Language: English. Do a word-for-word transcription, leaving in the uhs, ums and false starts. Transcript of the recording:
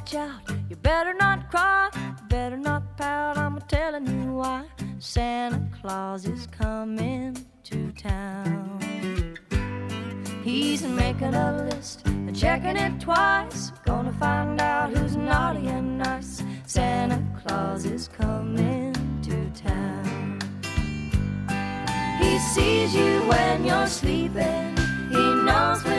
watch out. You better not cry, better not pout. I'm telling you why. Santa Claus is coming to town. He's making a list, checking it twice. Gonna find out who's naughty and nice. Santa Claus is coming to town. He sees you when you're sleeping. He knows when